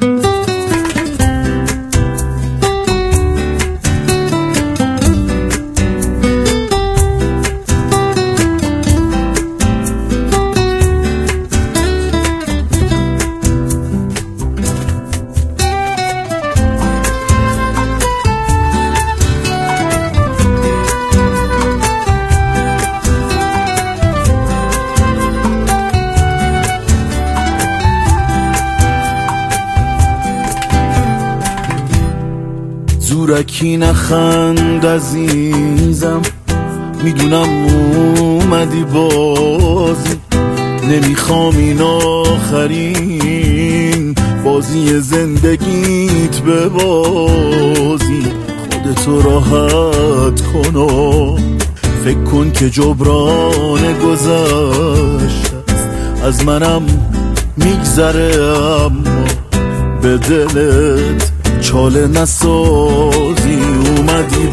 زورکی نخند عزیزم، میدونم اومدی بازی، نمیخوام این آخرین بازی زندگیت ببازی. خودتو راحت کن و فکر کن که جبران گذشت از منم میگذره، اما به دلت چاله نسازی. اومدی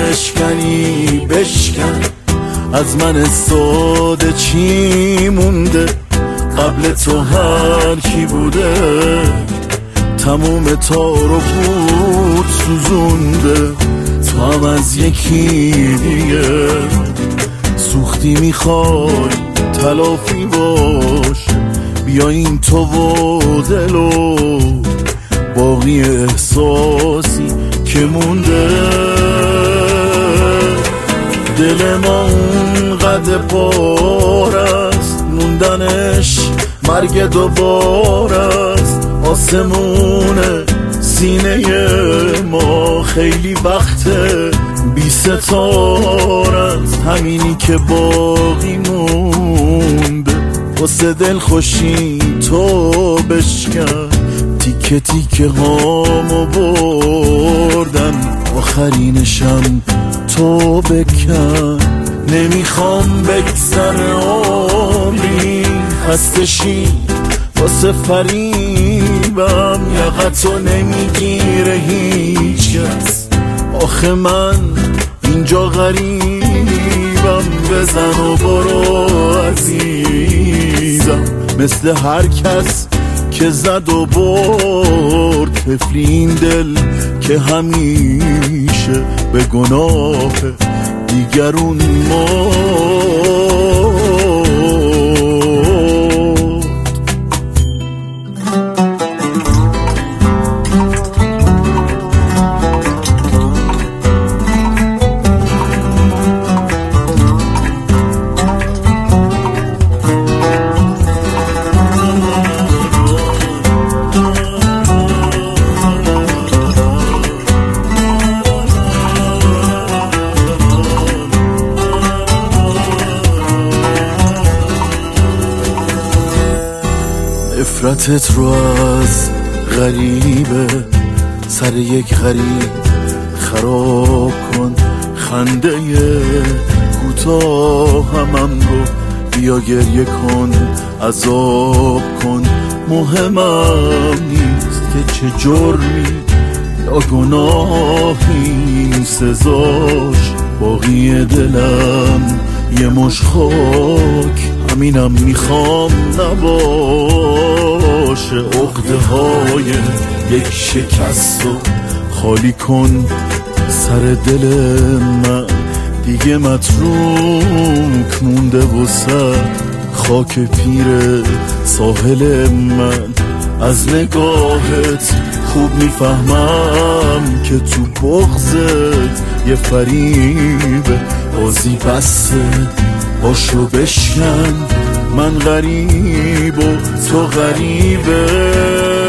بشکن از من ساده چی مونده، قبل تو هر کی بوده تموم تار و پود سوزونده. تو هم از یکی دیگه سوختی، میخوای تلافی باش، بیا این تو و دل و باقی احساسی که مونده. دل ما اونقدر پار است، موندنش مرگ دوباره است. آسمون سینه ما خیلی وقته بی ستاره است، همینی که باقی مونده. واسه دل خوشی تو بشکن، تیکه تیکه هامو بردن، آخرینشم تو بکن. نمیخوام بگذر عمری خستشی واسه فریبم، یقتو نمیگیره هیچ کس، آخه من اینجا غریبم. بزن و برو عزیزم، مثل هر کس که زد و برد. طفلی این دل که همیشه به گناه دیگرون مرد. نفرتت رو از غریبه سر یک غریب خراب کن، خنده کوتاه همم رو بیا گریه کن، عذاب کن. مهمم نیست که چه جرمی یا گناهی سزاش، باقی دلم یه مش خاک، همینم میخوام نباشه. عقده های یک شکست رو خالی کن سر دل من، دیگه متروک مونده وسط خاک پیر ساحل من. از نگاهت خوب میفهمم که تو بغضت یه فریبه، بازی بسته باشو بشکن، من غریب و تو غریبه.